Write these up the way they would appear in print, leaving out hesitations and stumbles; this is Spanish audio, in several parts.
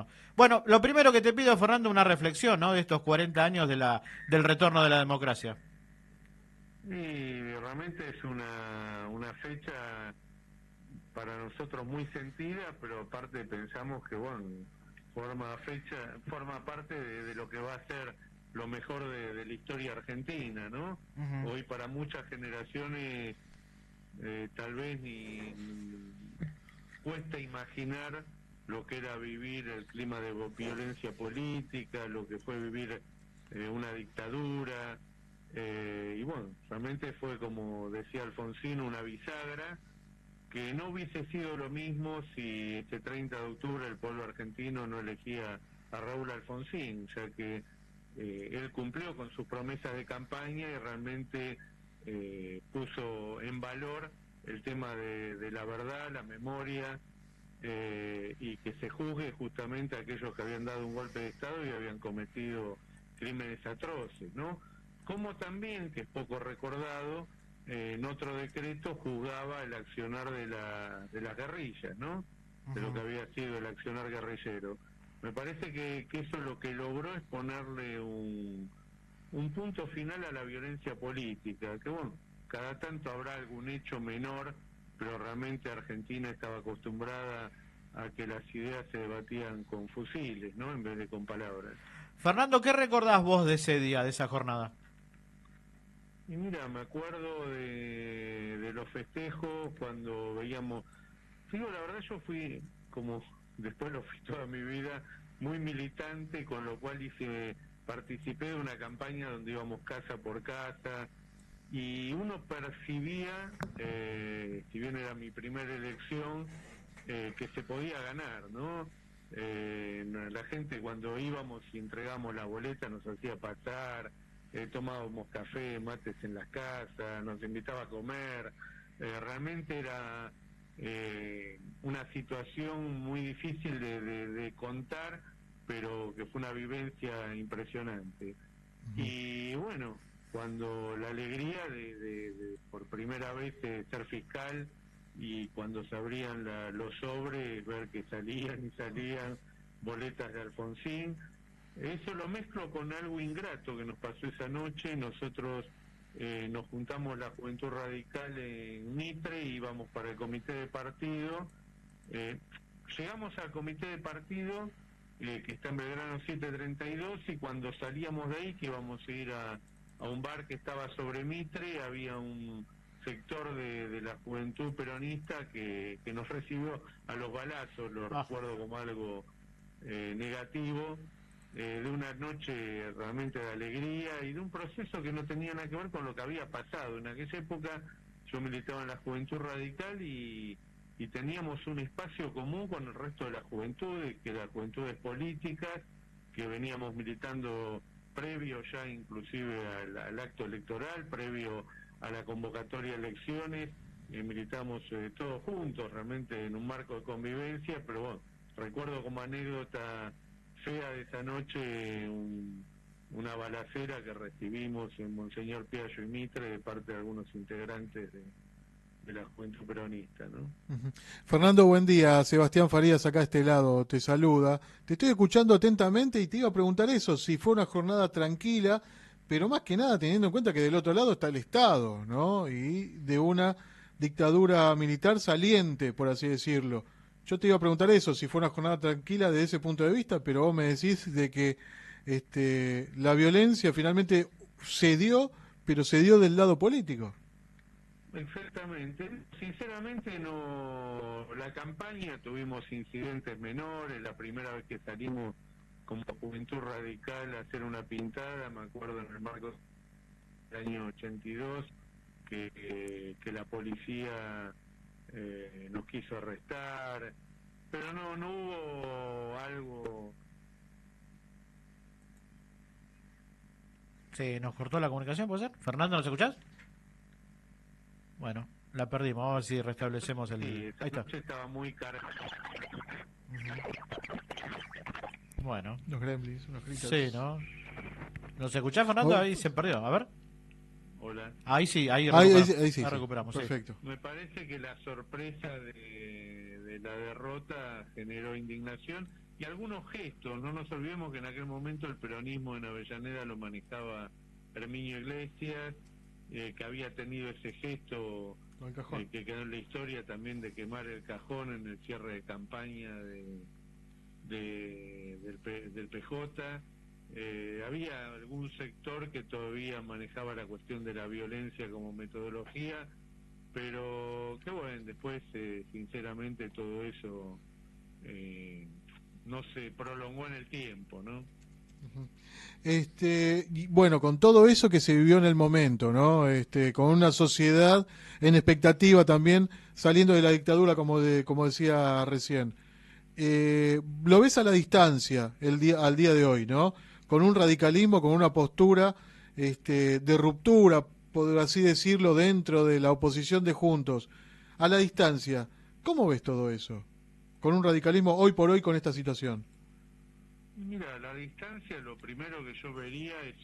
Bueno, bueno, lo primero que te pido, Fernando, una reflexión, ¿no? De estos 40 años del retorno de la democracia. Y realmente es una fecha para nosotros muy sentida, pero aparte pensamos que, bueno, forma parte de lo que va a ser lo mejor de la historia argentina, ¿no? Ujú. Hoy para muchas generaciones tal vez ni cuesta imaginar lo que era vivir el clima de violencia política, lo que fue vivir una dictadura, y bueno, realmente fue, como decía Alfonsín, una bisagra que no hubiese sido lo mismo si este 30 de octubre el pueblo argentino no elegía a Raúl Alfonsín, ya que él cumplió con sus promesas de campaña y realmente puso en valor el tema de la verdad, la memoria, y que se juzgue justamente a aquellos que habían dado un golpe de Estado y habían cometido crímenes atroces, ¿no? Como también, que es poco recordado, en otro decreto juzgaba el accionar de las guerrillas, ¿no? De lo que Ujú. había sido el accionar guerrillero. Me parece que eso lo que logró es ponerle un punto final a la violencia política, que bueno, cada tanto habrá algún hecho menor, pero realmente Argentina estaba acostumbrada a que las ideas se debatían con fusiles, ¿no? En vez de con palabras. Fernando, ¿qué recordás vos de ese día, de esa jornada? Y mira, me acuerdo de los festejos cuando veíamos, digo, la verdad yo fui, como después lo fui toda mi vida, muy militante, con lo cual participé de una campaña donde íbamos casa por casa, y uno percibía, si bien era mi primera elección, que se podía ganar, ¿no? La gente cuando íbamos y entregamos la boleta nos hacía pasar, tomábamos café, mates en las casas, nos invitaba a comer, realmente era una situación muy difícil de contar, pero que fue una vivencia impresionante. Y bueno, cuando la alegría de por primera vez ser fiscal y cuando se abrían los sobres, ver que salían y salían boletas de Alfonsín, eso lo mezclo con algo ingrato que nos pasó esa noche. Nosotros nos juntamos la Juventud Radical en Mitre y íbamos para el comité de partido. eh, Llegamos al comité de partido, que está en Belgrano 732, y cuando salíamos de ahí, que íbamos a ir a un bar que estaba sobre Mitre, había un sector de la juventud peronista que nos recibió a los balazos, lo Ah, recuerdo como algo negativo, de una noche realmente de alegría y de un proceso que no tenía nada que ver con lo que había pasado. En aquella época yo militaba en la Juventud Radical y teníamos un espacio común con el resto de la juventud, que las juventudes políticas, que veníamos militando previo ya inclusive al acto electoral, previo a la convocatoria de elecciones, militamos todos juntos, realmente en un marco de convivencia, pero bueno, recuerdo como anécdota fea de esa noche una balacera que recibimos en Monseñor Piaggio y Mitre de parte de algunos integrantes de la juventud peronista, ¿no? Ujú. Fernando, buen día. Sebastián Farías acá a este lado te saluda. Te estoy escuchando atentamente y te iba a preguntar eso, si fue una jornada tranquila, pero más que nada teniendo en cuenta que del otro lado está el Estado, ¿no? Y de una dictadura militar saliente, por así decirlo. Yo te iba a preguntar eso, si fue una jornada tranquila desde ese punto de vista, pero vos me decís de que la violencia finalmente se dio, pero se dio del lado político. Exactamente. Sinceramente no, la campaña tuvimos incidentes menores, la primera vez que salimos como Juventud Radical a hacer una pintada, me acuerdo en el marco del año 82, que la policía nos quiso arrestar, pero no hubo algo. se nos cortó la comunicación, ¿puede ser? Fernando, ¿nos escuchás? Bueno, la perdimos. Vamos a ver si restablecemos el... Sí, esa Ahí está. noche estaba muy cargada. Ujú. Bueno, Los gremlins, los sí, gritos. ¿no? ¿Nos escuchás, Fernando? Oh, Ahí se perdió. A ver. Hola. Ahí sí, ahí ahí, recuperamos. ahí sí, Ahí sí. recuperamos, sí. Perfecto. Me parece que la sorpresa de la derrota generó indignación y algunos gestos. No nos olvidemos que en aquel momento el peronismo en Avellaneda lo manejaba Herminio Iglesias, que había tenido ese gesto que quedó en la historia también de quemar el cajón en el cierre de campaña del PJ. Había algún sector que todavía manejaba la cuestión de la violencia como metodología, pero que bueno, después sinceramente todo eso no se prolongó en el tiempo, ¿no? Y bueno, con todo eso que se vivió en el momento, ¿no? Con una sociedad en expectativa también, saliendo de la dictadura, como decía recién. Lo ves a la distancia al día de hoy, ¿no? Con un radicalismo, con una postura de ruptura, por así decirlo, dentro de la oposición de Juntos. A la distancia, ¿cómo ves todo eso? Con un radicalismo hoy por hoy con esta situación. Mira, a la distancia lo primero que yo vería es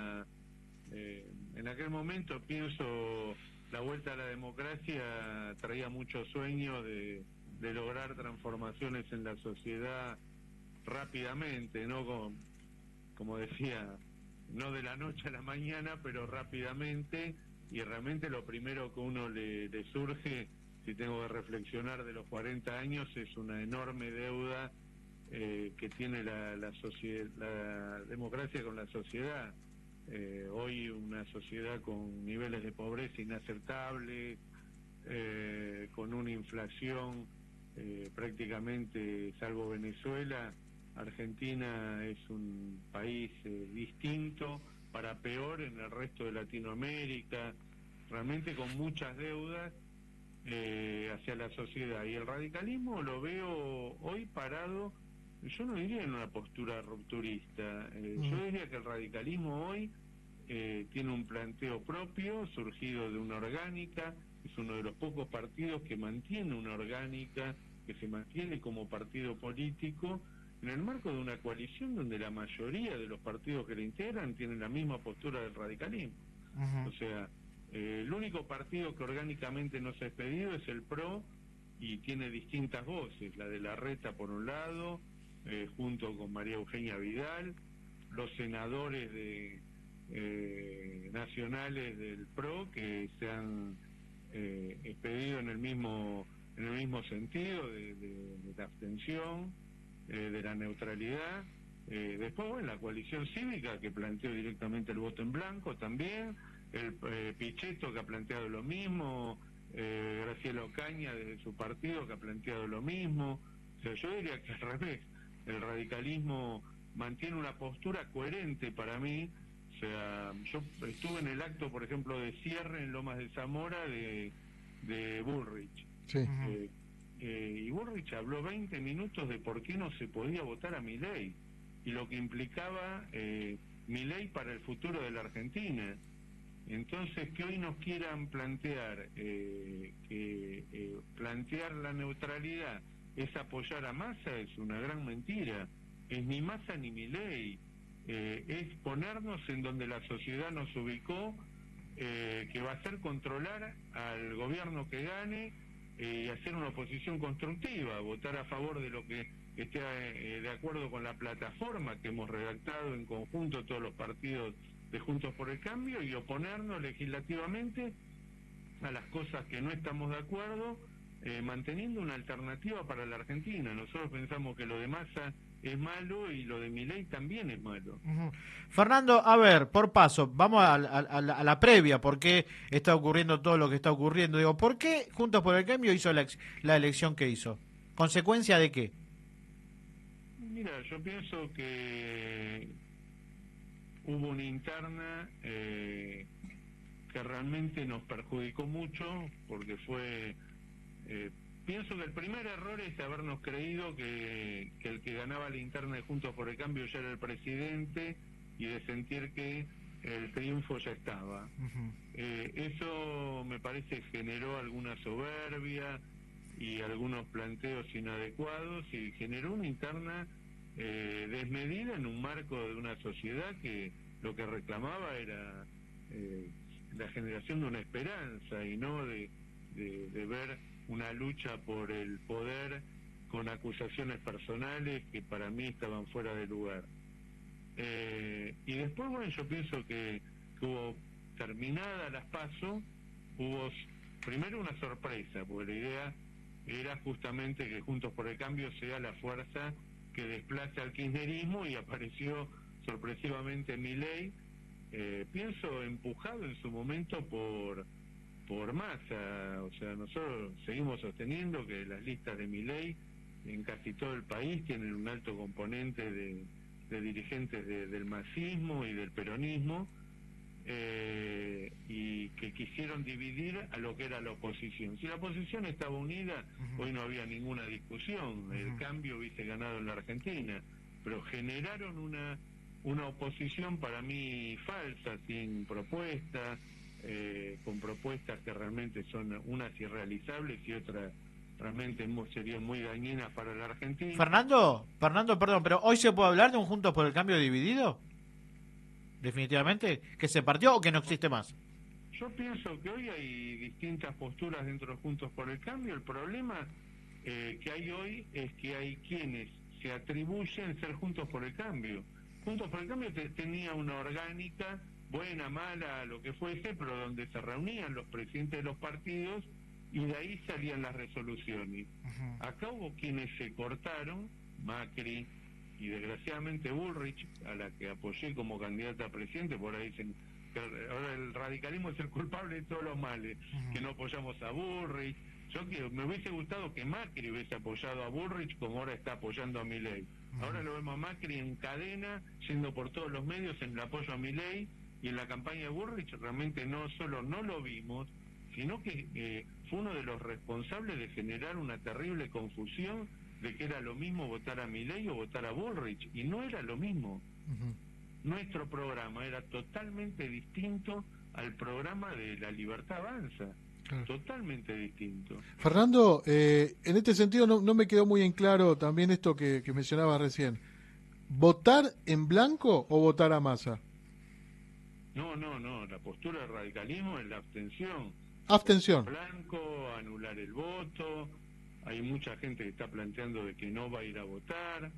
en aquel momento pienso, la vuelta a la democracia traía muchos sueños de lograr transformaciones en la sociedad rápidamente, ¿no? Como decía, no de la noche a la mañana, pero rápidamente, y realmente lo primero que uno le surge, si tengo que reflexionar de los 40 años, es una enorme deuda que tiene la democracia con la sociedad. Hoy una sociedad con niveles de pobreza inaceptables, con una inflación prácticamente, salvo Venezuela, Argentina es un país distinto, para peor en el resto de Latinoamérica, realmente con muchas deudas hacia la sociedad. Y el radicalismo lo veo hoy parado, yo no diría en una postura rupturista, yo diría que el radicalismo hoy tiene un planteo propio, surgido de una orgánica, es uno de los pocos partidos que mantiene una orgánica, que se mantiene como partido político, en el marco de una coalición donde la mayoría de los partidos que la integran tienen la misma postura del radicalismo. O sea, el único partido que orgánicamente no se ha expedido es el PRO, y tiene distintas voces, la de Larreta por un lado, junto con María Eugenia Vidal, los senadores nacionales del PRO que se han expedido en el mismo sentido de la abstención, de la neutralidad. Después, bueno, la coalición cívica que planteó directamente el voto en blanco también, el Pichetto que ha planteado lo mismo, Graciela Ocaña desde su partido que ha planteado lo mismo. O sea, yo diría que al revés, el radicalismo mantiene una postura coherente para mí. O sea, yo estuve en el acto, por ejemplo, de cierre en Lomas de Zamora de Bullrich. Sí. Y Bullrich habló 20 minutos de por qué no se podía votar a Milei y lo que implicaba Milei para el futuro de la Argentina. Entonces, que hoy nos quieran plantear plantear la neutralidad es apoyar a Massa es una gran mentira. Es ni Massa ni Milei, es ponernos en donde la sociedad nos ubicó, que va a ser controlar al gobierno que gane y hacer una oposición constructiva, votar a favor de lo que esté de acuerdo con la plataforma que hemos redactado en conjunto todos los partidos de Juntos por el Cambio, y oponernos legislativamente a las cosas que no estamos de acuerdo, manteniendo una alternativa para la Argentina. Nosotros pensamos que lo de Massa es malo y lo de Milei también es malo. Fernando, a ver, por paso, vamos a la previa, ¿por qué está ocurriendo todo lo que está ocurriendo? Digo, ¿por qué Juntos por el Cambio hizo la elección que hizo? ¿Consecuencia de qué? Mira, yo pienso que hubo una interna que realmente nos perjudicó mucho, porque fue... pienso que el primer error es habernos creído que el que ganaba la interna de Juntos por el Cambio ya era el presidente, y de sentir que el triunfo ya estaba. Eso me parece generó alguna soberbia y algunos planteos inadecuados, y generó una interna desmedida en un marco de una sociedad que lo que reclamaba era la generación de una esperanza, y no de ver una lucha por el poder con acusaciones personales que para mí estaban fuera de lugar. Y después, bueno, yo pienso que hubo, terminadas las PASO, hubo primero una sorpresa, porque la idea era justamente que Juntos por el Cambio sea la fuerza que desplace al kirchnerismo, y apareció sorpresivamente Milei, pienso empujado en su momento por Massa. O sea, nosotros seguimos sosteniendo que las listas de Milei en casi todo el país tienen un alto componente de dirigentes del masismo y del peronismo, y que quisieron dividir a lo que era la oposición. Si la oposición estaba unida, hoy no había ninguna discusión, el cambio hubiese ganado en la Argentina, pero generaron una oposición para mí falsa, sin propuestas, con propuestas que realmente son unas irrealizables y otras realmente serían muy dañinas para la Argentina. Fernando, perdón, pero ¿hoy se puede hablar de un Juntos por el Cambio dividido? Definitivamente, ¿que se partió o que no existe más? Yo pienso que hoy hay distintas posturas dentro de Juntos por el Cambio. El problema que hay hoy es que hay quienes se atribuyen ser Juntos por el Cambio. Juntos por el Cambio tenía una orgánica, buena, mala, lo que fuese, pero donde se reunían los presidentes de los partidos y de ahí salían las resoluciones. Acá hubo quienes se cortaron, Macri y desgraciadamente Bullrich, a la que apoyé como candidata a presidente. Por ahí dicen que ahora el radicalismo es el culpable de todos los males, que no apoyamos a Bullrich. Me hubiese gustado que Macri hubiese apoyado a Bullrich como ahora está apoyando a Milei. Ahora lo vemos a Macri en cadena, yendo por todos los medios en el apoyo a Milei, y en la campaña de Bullrich realmente no solo no lo vimos, sino que fue uno de los responsables de generar una terrible confusión de que era lo mismo votar a Milei o votar a Bullrich, y no era lo mismo. Nuestro programa era totalmente distinto al programa de La Libertad Avanza, totalmente distinto. Fernando, en este sentido no me quedó muy en claro también esto que mencionabas recién. ¿Votar en blanco o votar a Massa? No, la postura del radicalismo es la abstención. Abstención. Blanco, anular el voto. Hay mucha gente que está planteando de que no va a ir a votar,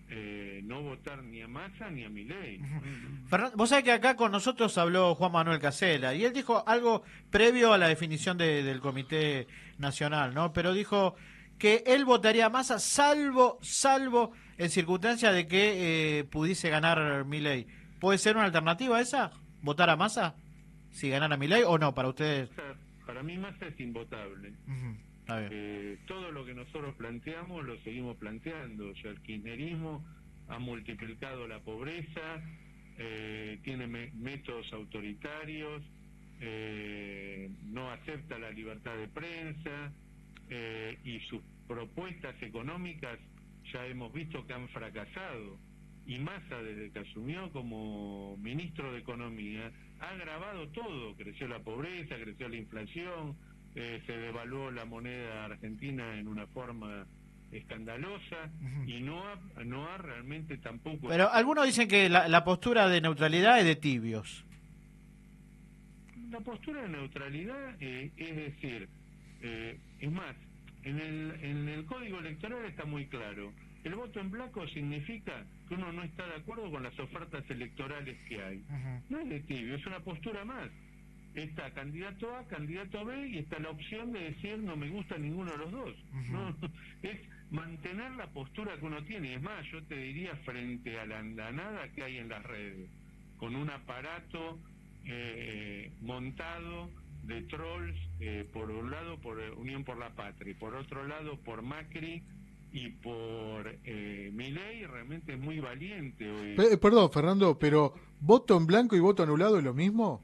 no votar ni a Massa ni a Milei. Fernando, vos sabés que acá con nosotros habló Juan Manuel Casella y él dijo algo previo a la definición del Comité Nacional, ¿no? Pero dijo que él votaría a Massa salvo en circunstancia de que pudiese ganar Milei. ¿Puede ser una alternativa esa? ¿Votar a Massa? Si ganara Milei o no, para ustedes. Para mí Massa es invotable. Todo lo que nosotros planteamos lo seguimos planteando. O sea, el kirchnerismo ha multiplicado la pobreza, tiene métodos autoritarios, no acepta la libertad de prensa, y sus propuestas económicas ya hemos visto que han fracasado. Y Massa, desde que asumió como ministro de Economía, ha agravado todo. Creció la pobreza, creció la inflación, se devaluó la moneda argentina en una forma escandalosa, y no ha realmente tampoco... Pero algunos dicen que la postura de neutralidad es de tibios. La postura de neutralidad, es decir, es más, en el Código Electoral está muy claro. El voto en blanco significa que uno no está de acuerdo con las ofertas electorales que hay. No es de tibio, es una postura más. Está candidato A, candidato B, y está la opción de decir no me gusta ninguno de los dos. No, es mantener la postura que uno tiene. Es más, yo te diría, frente a la andanada que hay en las redes, con un aparato montado de trolls, por un lado por Unión por la Patria, y por otro lado por Macri y por Milei, realmente es muy valiente hoy. Perdón, Fernando, pero ¿voto en blanco y voto anulado es lo mismo?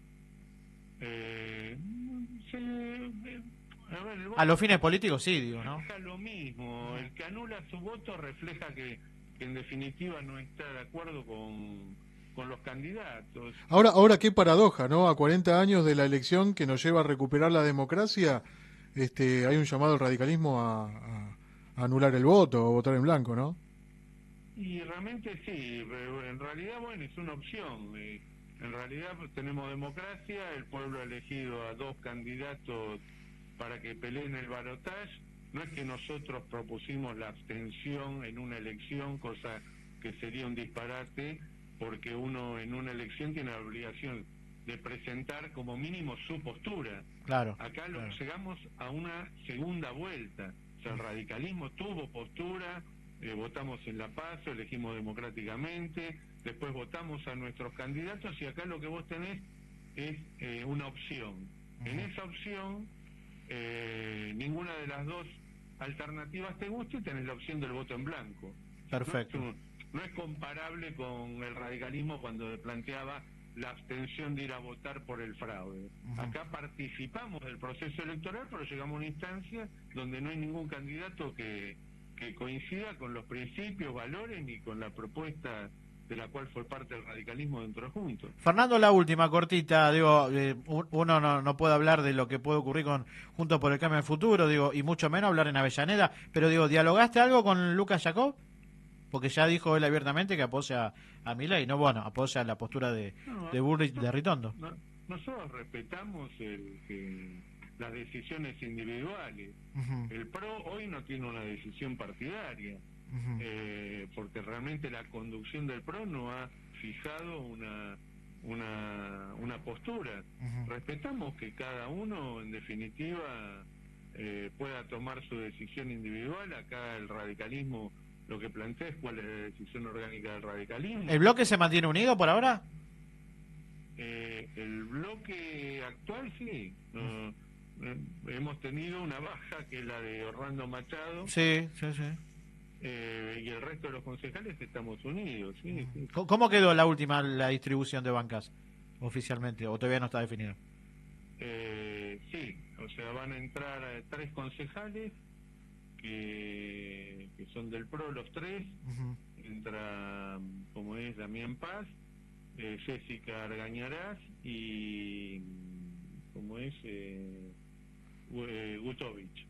A los fines políticos sí, digo, ¿no? Es lo mismo. El que anula su voto refleja que en definitiva no está de acuerdo con los candidatos. Ahora qué paradoja, ¿no? A 40 años de la elección que nos lleva a recuperar la democracia, hay un llamado al radicalismo a anular el voto o votar en blanco, ¿no? Y realmente sí, pero en realidad, bueno, es una opción. En realidad tenemos democracia, el pueblo ha elegido a dos candidatos para que peleen el balotaje. no es que nosotros propusimos la abstención en una elección, cosa que sería un disparate, porque uno en una elección tiene la obligación de presentar como mínimo su postura. Claro. Acá claro. llegamos a una segunda vuelta. O sea, el radicalismo tuvo postura, votamos en La Paso, elegimos democráticamente, después votamos a nuestros candidatos y acá lo que vos tenés es una opción. En esa opción, ninguna de las dos alternativas te gusta y tenés la opción del voto en blanco. Perfecto. No es comparable con el radicalismo cuando planteaba la abstención de ir a votar por el fraude. Acá participamos del proceso electoral, pero llegamos a una instancia donde no hay ningún candidato que coincida con los principios, valores ni con la propuesta de la cual fue parte del radicalismo dentro de Juntos. Fernando, la última, cortita, digo, uno no puede hablar de lo que puede ocurrir con Juntos por el Cambio en el futuro, digo, y mucho menos hablar en Avellaneda, pero digo, ¿dialogaste algo con Lucas Jacob? Porque ya dijo él abiertamente que apoya a Milei, no, bueno, apoya la postura de Bullrich, de Ritondo. Nosotros respetamos las decisiones individuales. El PRO hoy no tiene una decisión partidaria, porque realmente la conducción del PRO no ha fijado una postura. Respetamos que cada uno, en definitiva, pueda tomar su decisión individual. Acá el radicalismo lo que plantea es cuál es la decisión orgánica del radicalismo. ¿El bloque se mantiene unido por ahora? El bloque actual sí. Hemos tenido una baja que es la de Orlando Machado. Sí. Y el resto de los concejales estamos unidos. Sí. ¿Cómo quedó la distribución de bancas oficialmente? ¿O todavía no está definido? Sí, o sea, van a entrar 3 concejales que son del PRO, los 3. Entra, como es, Damián Paz, Jessica Argañarás y, como es, Gutovich.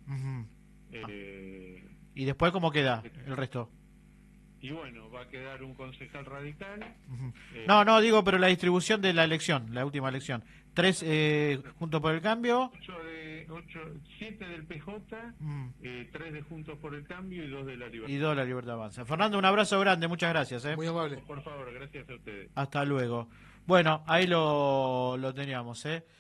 ¿Y después cómo queda el resto? Y bueno, va a quedar un concejal radical. No, digo, pero la distribución de la elección, la última elección. 3 Juntos por el Cambio. 7 del PJ, 3 de Juntos por el Cambio y 2 de la Libertad. Y 2 de la Libertad Avanza. Fernando, un abrazo grande, muchas gracias. Muy amable. Por favor, gracias a ustedes. Hasta luego. Bueno, ahí lo teníamos.